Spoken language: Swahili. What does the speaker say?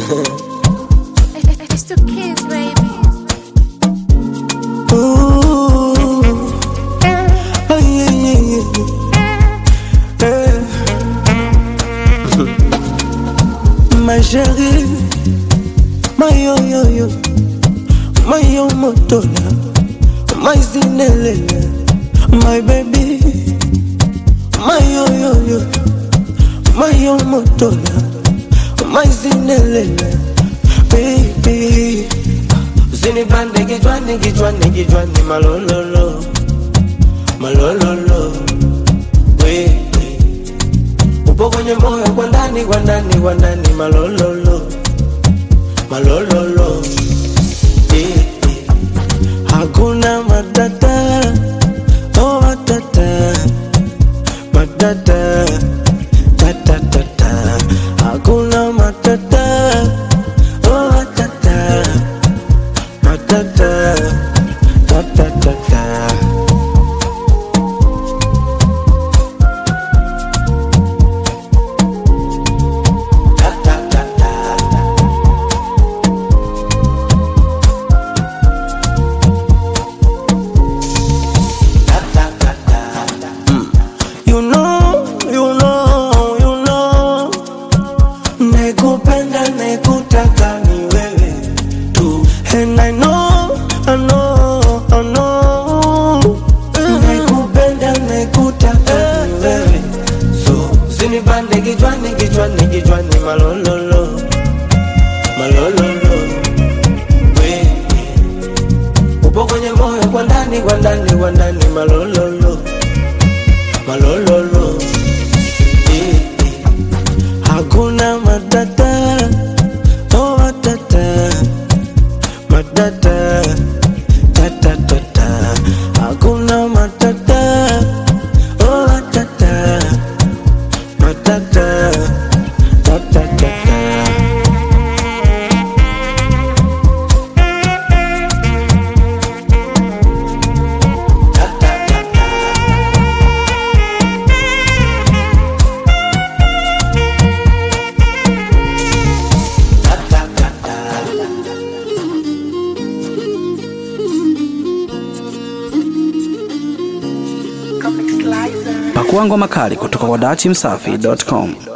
It's the kids, baby. Ooh, oh yeah, yeah, yeah. My chérie, my yo, my yo motola, my zinelele, my baby, my yo, my yo motola, my zinelele, baby. Zini bande gijwani malololo, malololo, we. Upo kwenye moyo kwa ndani malololo, malololo, hakuna matata, oh matata, matata, tatatata, hakuna matata, oh matata, matata, tatatata. Nekupenda nekutaka ni wewe tu, and I know nekupenda nekutaka ni wewe, so zinibande gijwani malololo, malololo, we. Upo kwenye moyo kwa ndani malololo, malololo, hakuna matata, oh matata, matata, tatatata, hakuna matata, oh matata, matata, tatatata. Pakua ngoma kali kutoka kwa dachimsafi.com.